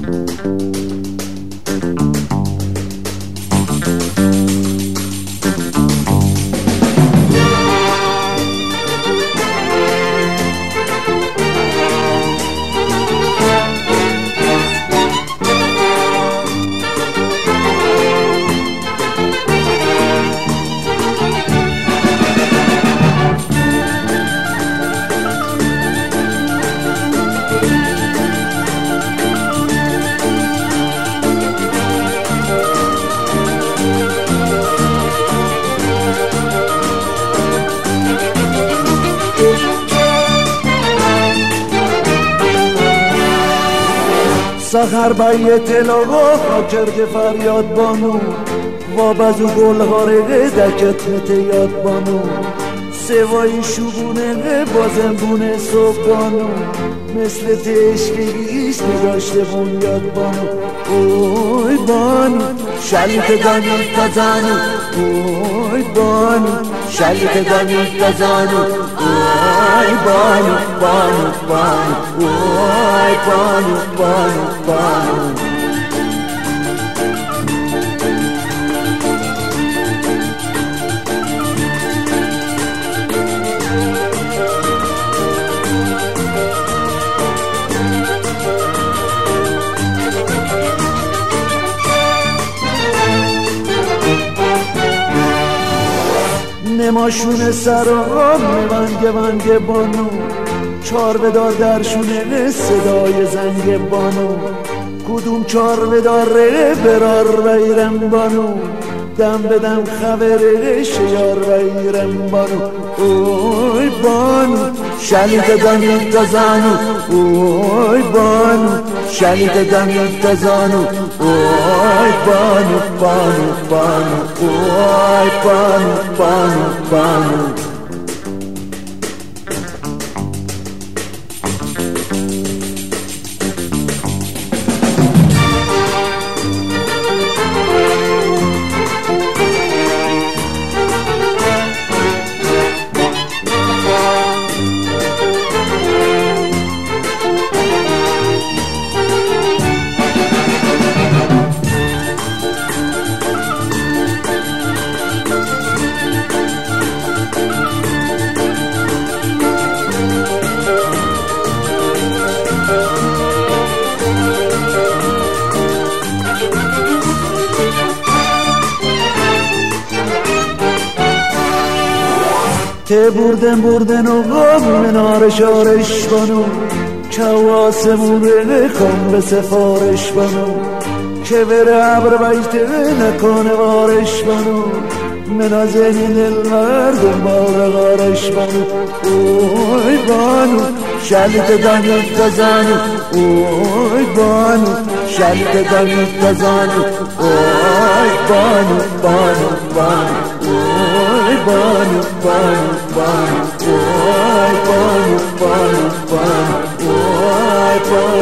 سخر بیت لاغا کرده فریاد بانو و بزو گل هاره دکت یاد بانو سوای شوبونه بازم بونه صبح بانو مثل تشکیش نگاشته بون بانو اوی بانو شلیت دانید تزانو اوی بانو شلیت دانید تزانو اوی بانو بانو بانو اوی بانو بانو بانو نماشون سرام ونگه بانو چار بدار درشونه صدای زنگ بانو کدوم چار بداره برار ویرم بانو دم بدم خبره شیار ویرم بانو اوی بانو شلیت دانید تزانو اوی بانو شلیت دانید تزانو اوی بانو بانو بانو اوی بانو بانو بانو ته بردن و غم منار شارش بانو که آسمونه کن به سفارش بانو که بره عبر بیته نکنه وارش بانو منازنین المردم بارغارش بانو اوی بانو شلیت دانید تزانو اوی بانو شلیت دانید تزانو اوی بانو بانو بانو اوی بانو بانو بانو اوی بانو بانو بانو اوی بانو